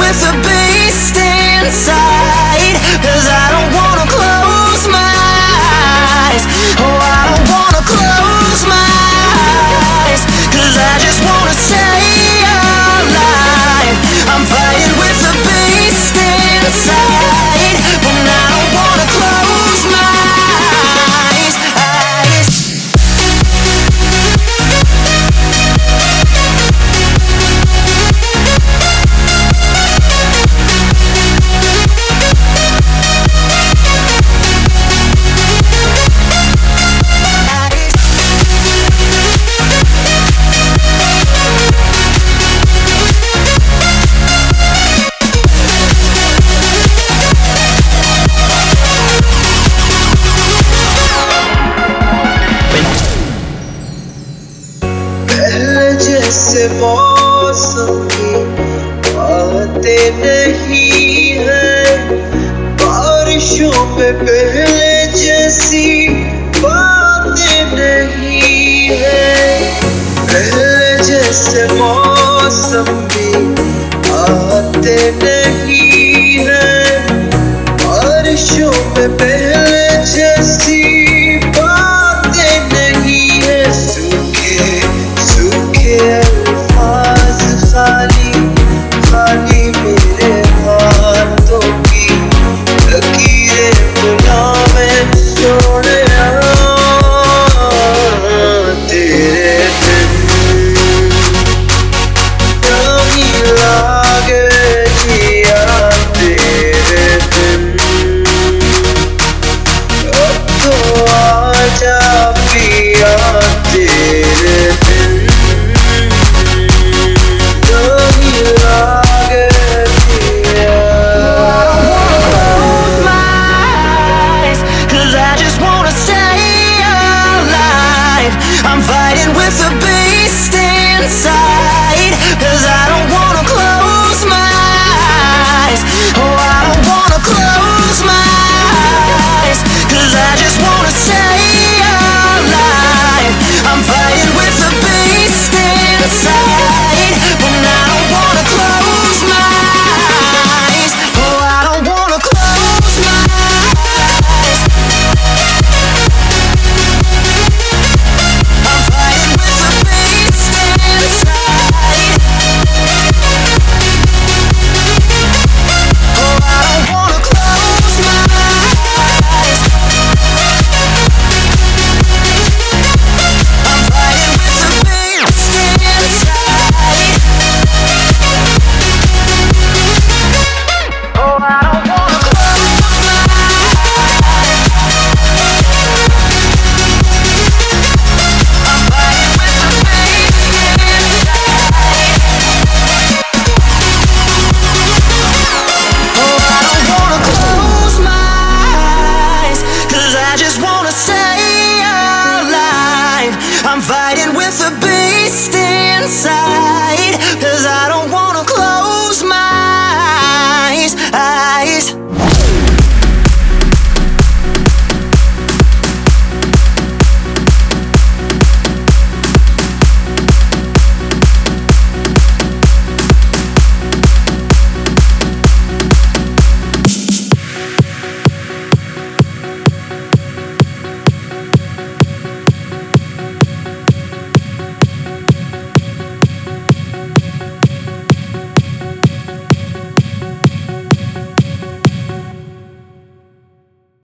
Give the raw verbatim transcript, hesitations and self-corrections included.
with the beast inside. Cause I don't wanna close my eyes. Oh, I don't wanna close my eyes. Cause I just wanna stay alive. I'm fighting with the beast inside. But I don't wanna close my eyes, eyes. पहले जैसे मौसम की बातें नहीं है, बारिशों में पहले जैसी बातें नहीं है। पहले जैसे मौसम भी आते नहीं है, बारिशों में पहले